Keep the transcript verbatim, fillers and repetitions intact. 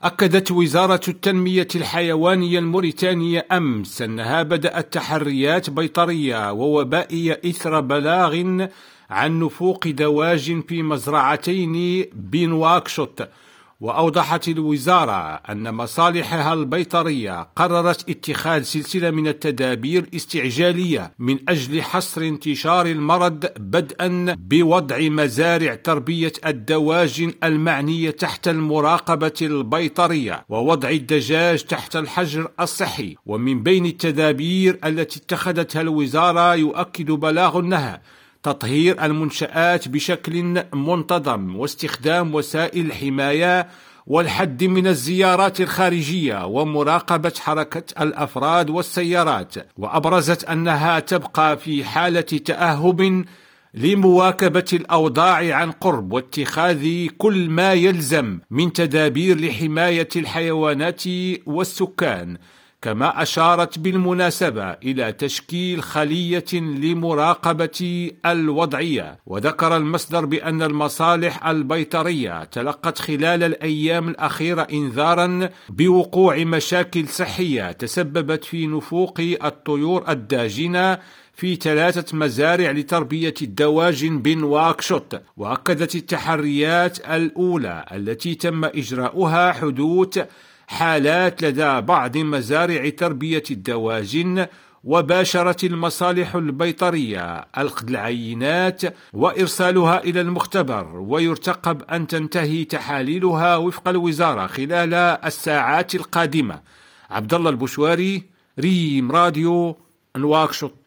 أكدت وزارة التنمية الحيوانية الموريتانية أمس أنها بدأت تحريات بيطرية ووبائية إثر بلاغ عن نفوق دواجن في مزرعتين بنواكشوط. وأوضحت الوزارة أن مصالحها البيطرية قررت اتخاذ سلسلة من التدابير الاستعجالية من أجل حصر انتشار المرض، بدءا بوضع مزارع تربية الدواجن المعنية تحت المراقبة البيطرية ووضع الدجاج تحت الحجر الصحي. ومن بين التدابير التي اتخذتها الوزارة يؤكد بلاغ أنها تطهير المنشآت بشكل منتظم واستخدام وسائل الحماية والحد من الزيارات الخارجية ومراقبة حركة الأفراد والسيارات. وأبرزت أنها تبقى في حالة تأهب لمواكبة الأوضاع عن قرب واتخاذ كل ما يلزم من تدابير لحماية الحيوانات والسكان. كما أشارت بالمناسبة إلى تشكيل خلية لمراقبة الوضعية. وذكر المصدر بأن المصالح البيطرية تلقت خلال الأيام الأخيرة إنذارا بوقوع مشاكل صحية تسببت في نفوق الطيور الداجنة في ثلاثة مزارع لتربية الدواجن بنواكشوط. وأكدت التحريات الأولى التي تم إجراؤها حدوث حالات لدى بعض مزارع تربية الدواجن، وباشرت المصالح البيطرية أخذ العينات وإرسالها إلى المختبر، ويرتقب أن تنتهي تحاليلها وفق الوزارة خلال الساعات القادمة. عبد الله البشواري، ريم راديو، نواكشوط.